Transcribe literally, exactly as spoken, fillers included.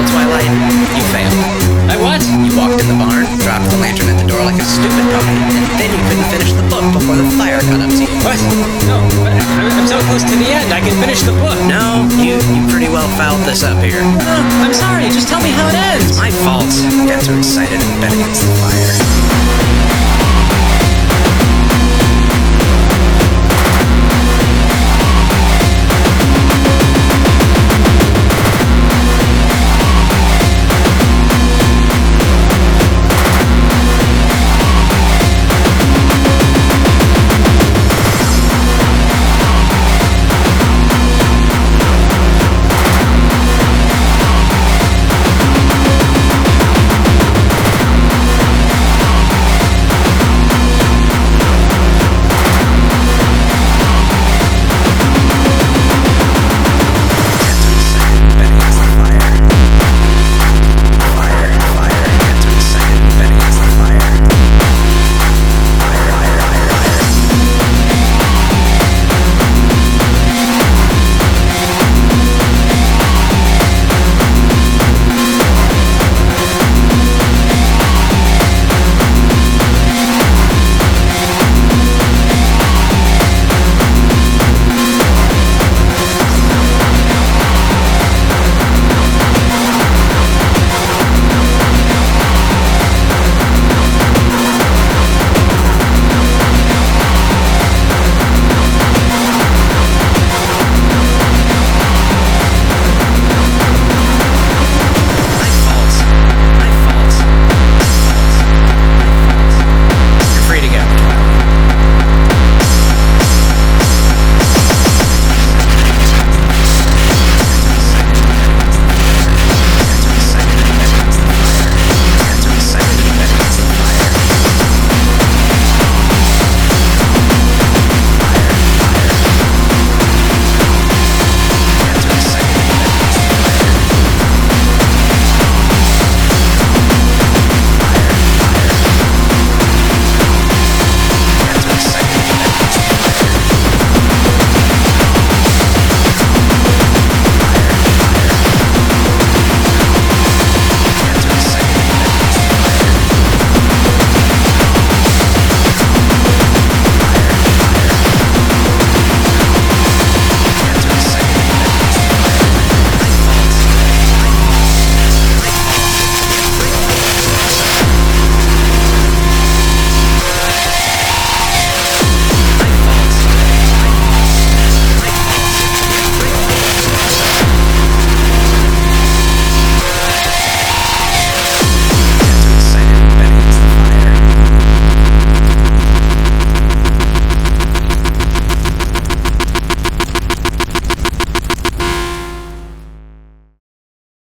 Well, Twilight, you failed. I what? You walked in the barn, dropped the lantern at the door like a stupid puppy, and then you couldn't finish the book before the fire caught up to you. What? No, but I- I'm so close to the end. I can finish the book. No, you, you pretty well fouled this up here. No, I'm sorry. Just tell me how it ends. My fault. Got too excited and bet against the